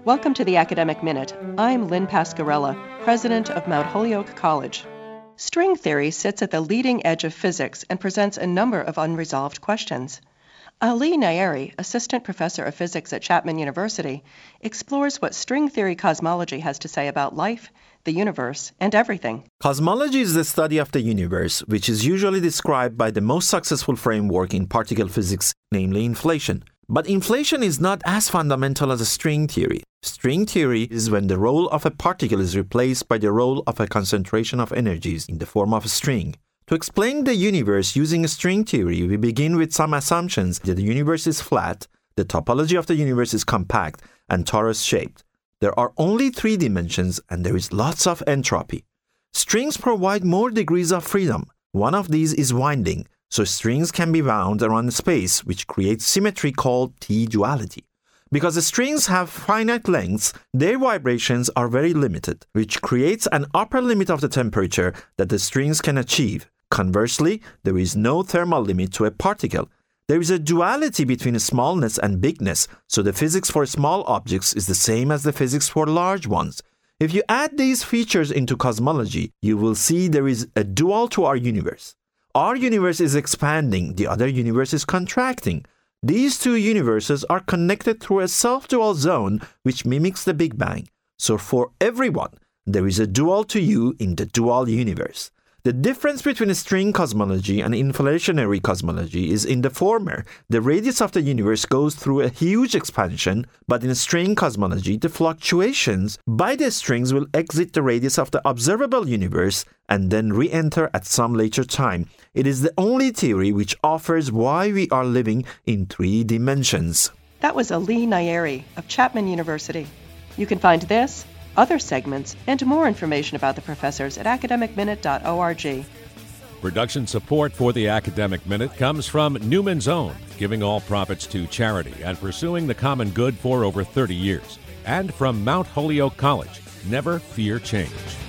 Welcome to the Academic Minute. I'm Lynn Pasquarella, president of Mount Holyoke College. String theory sits at the leading edge of physics and presents a number of unresolved questions. Ali Nayeri, assistant professor of physics at Chapman University, explores what string theory cosmology has to say about life, the universe, and everything. Cosmology is the study of the universe, which is usually described by the most successful framework in particle physics, namely inflation. But inflation is not as fundamental as a string theory. String theory is when the role of a particle is replaced by the role of a concentration of energies in the form of a string. To explain the universe using string theory, we begin with some assumptions that the universe is flat, the topology of the universe is compact and torus-shaped. There are only 3 dimensions and there is lots of entropy. Strings provide more degrees of freedom. One of these is winding, so strings can be wound around space, which creates symmetry called T-duality. Because the strings have finite lengths, their vibrations are very limited, which creates an upper limit of the temperature that the strings can achieve. Conversely, there is no thermal limit to a particle. There is a duality between smallness and bigness, so the physics for small objects is the same as the physics for large ones. If you add these features into cosmology, you will see there is a dual to our universe. Our universe is expanding, the other universe is contracting. These 2 universes are connected through a self-dual zone which mimics the Big Bang. So for everyone, there is a dual to you in the dual universe. The difference between string cosmology and inflationary cosmology is in the former, the radius of the universe goes through a huge expansion, but in string cosmology, the fluctuations by the strings will exit the radius of the observable universe and then re-enter at some later time. It is the only theory which offers why we are living in 3 dimensions. That was Ali Nayeri of Chapman University. You can find this, other segments, and more information about the professors at academicminute.org. Production support for the Academic Minute comes from Newman's Own, giving all profits to charity and pursuing the common good for over 30 years. And from Mount Holyoke College, never fear change.